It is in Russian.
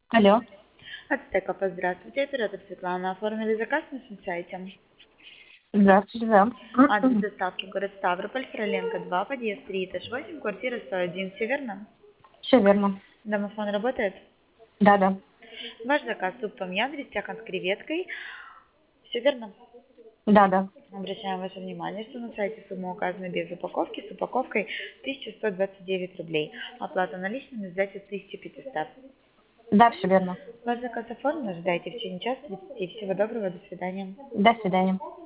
Алло. Ацтеков, здравствуйте, оператор Светлана. Оформили заказ на нашем сайте. Здравствуйте, да. Адрес доставки город Ставрополь, Фроленко 2, подъезд 3, этаж 8, квартира 101, все верно? Все верно. Домофон работает? Да, да. Ваш заказ суп том ям, рестяхан с креветкой. Все верно? Да, да. Обращаем ваше внимание, что на сайте сумма указана без упаковки, с упаковкой 1129 рублей. Оплата наличными сдача 1500. Да, все верно. Ваш заказ оформлен, ожидайте в течение часа 30. Всего доброго, до свидания. До свидания.